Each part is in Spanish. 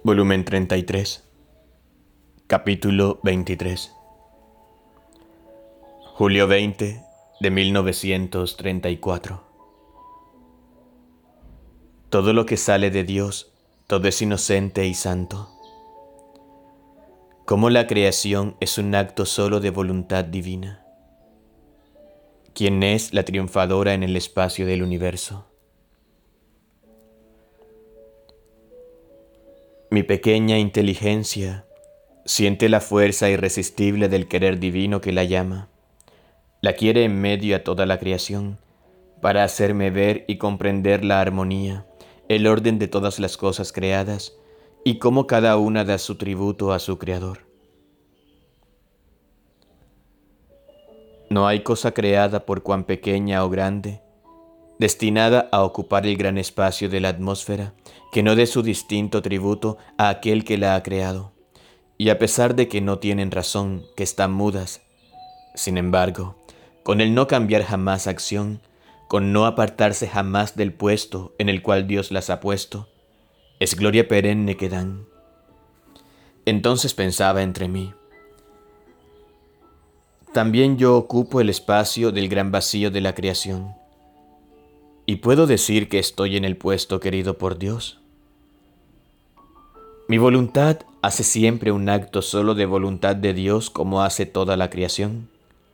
Volumen 33, capítulo 23. Julio 20 de 1934. Todo lo que sale de Dios, todo es inocente y santo. Como la creación es un acto solo de voluntad divina. ¿Quién es la triunfadora en el espacio del universo? Mi pequeña inteligencia siente la fuerza irresistible del querer divino que la llama. La quiere en medio a toda la creación, para hacerme ver y comprender la armonía, el orden de todas las cosas creadas, y cómo cada una da su tributo a su Creador. No hay cosa creada, por cuán pequeña o grande, destinada a ocupar el gran espacio de la atmósfera, que no dé su distinto tributo a aquel que la ha creado. Y a pesar de que no tienen razón, que están mudas, sin embargo, con el no cambiar jamás acción, con no apartarse jamás del puesto en el cual Dios las ha puesto, es gloria perenne que dan. Entonces pensaba entre mí: también yo ocupo el espacio del gran vacío de la creación, y puedo decir que estoy en el puesto querido por Dios. Mi voluntad hace siempre un acto solo de voluntad de Dios, como hace toda la creación.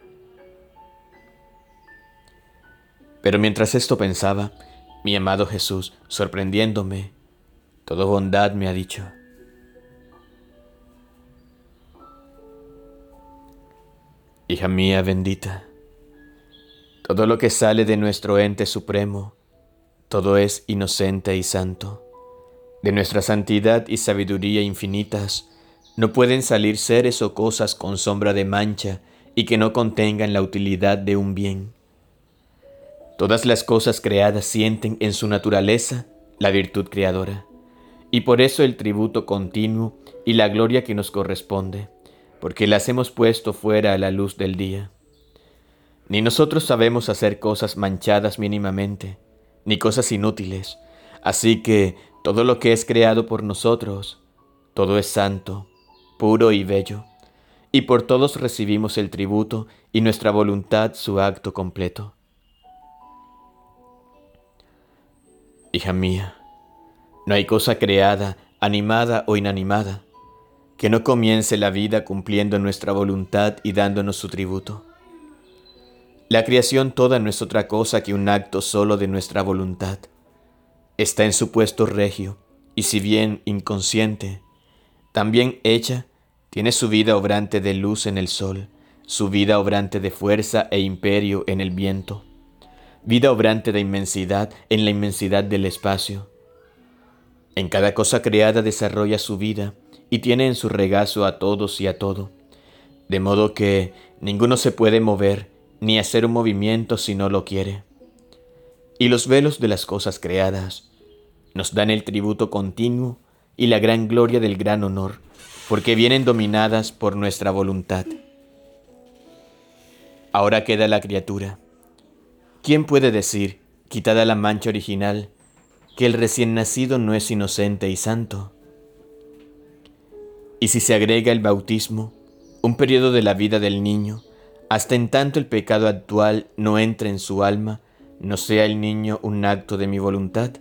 Pero mientras esto pensaba, mi amado Jesús, sorprendiéndome, todo bondad, me ha dicho: hija mía bendita, todo lo que sale de nuestro ente supremo, todo es inocente y santo. De nuestra santidad y sabiduría infinitas, no pueden salir seres o cosas con sombra de mancha y que no contengan la utilidad de un bien. Todas las cosas creadas sienten en su naturaleza la virtud creadora, y por eso el tributo continuo y la gloria que nos corresponde, porque las hemos puesto fuera a la luz del día. Ni nosotros sabemos hacer cosas manchadas mínimamente, ni cosas inútiles, así que todo lo que es creado por nosotros, todo es santo, puro y bello, y por todos recibimos el tributo y nuestra voluntad su acto completo. Hija mía, no hay cosa creada, animada o inanimada, que no comience la vida cumpliendo nuestra voluntad y dándonos su tributo. La creación toda no es otra cosa que un acto solo de nuestra voluntad. Está en su puesto regio, y si bien inconsciente, también hecha, tiene su vida obrante de luz en el sol, su vida obrante de fuerza e imperio en el viento, vida obrante de inmensidad en la inmensidad del espacio. En cada cosa creada desarrolla su vida y tiene en su regazo a todos y a todo, de modo que ninguno se puede mover ni hacer un movimiento si no lo quiere. Y los velos de las cosas creadas nos dan el tributo continuo y la gran gloria del gran honor, porque vienen dominadas por nuestra voluntad. Ahora queda la criatura. ¿Quién puede decir, quitada la mancha original, que el recién nacido no es inocente y santo? Y si se agrega el bautismo, un periodo de la vida del niño, hasta en tanto el pecado actual no entre en su alma, ¿no sea el niño un acto de mi voluntad?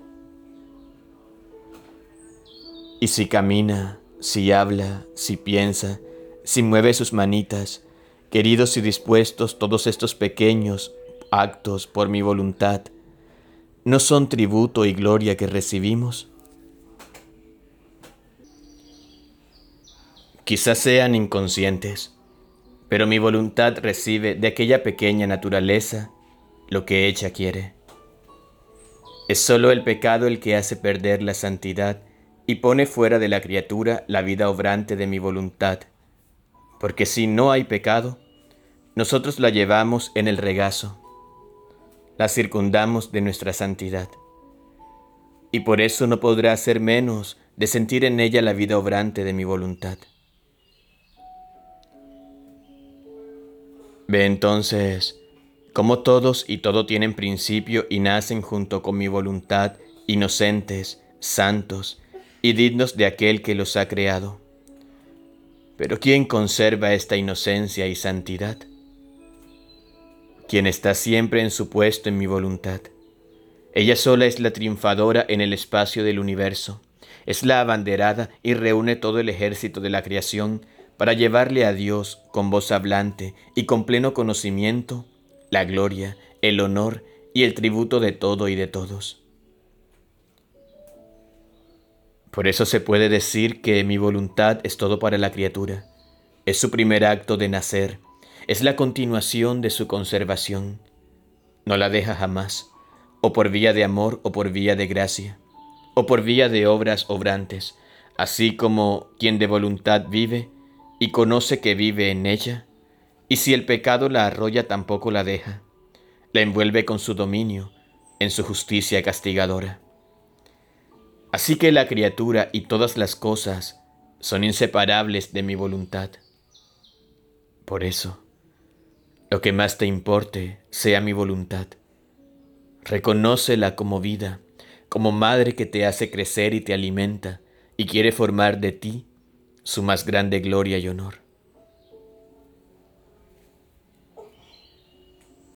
Y si camina, si habla, si piensa, si mueve sus manitas, queridos y dispuestos todos estos pequeños actos por mi voluntad, ¿no son tributo y gloria que recibimos? Quizás sean inconscientes, pero mi voluntad recibe de aquella pequeña naturaleza lo que ella quiere. Es solo el pecado el que hace perder la santidad y pone fuera de la criatura la vida obrante de mi voluntad, porque si no hay pecado, nosotros la llevamos en el regazo, la circundamos de nuestra santidad, y por eso no podrá hacer menos de sentir en ella la vida obrante de mi voluntad. Ve entonces cómo todos y todo tienen principio y nacen junto con mi voluntad, inocentes, santos, y dignos de aquel que los ha creado. Pero ¿quién conserva esta inocencia y santidad? Quien está siempre en su puesto en mi voluntad. Ella sola es la triunfadora en el espacio del universo, es la abanderada y reúne todo el ejército de la creación para llevarle a Dios con voz hablante y con pleno conocimiento la gloria, el honor y el tributo de todo y de todos. Por eso se puede decir que mi voluntad es todo para la criatura, es su primer acto de nacer, es la continuación de su conservación, no la deja jamás, o por vía de amor o por vía de gracia, o por vía de obras obrantes, así como quien de voluntad vive y conoce que vive en ella, y si el pecado la arrolla tampoco la deja, la envuelve con su dominio, en su justicia castigadora. Así que la criatura y todas las cosas son inseparables de mi voluntad. Por eso, lo que más te importe sea mi voluntad. Reconócela como vida, como madre que te hace crecer y te alimenta y quiere formar de ti su más grande gloria y honor.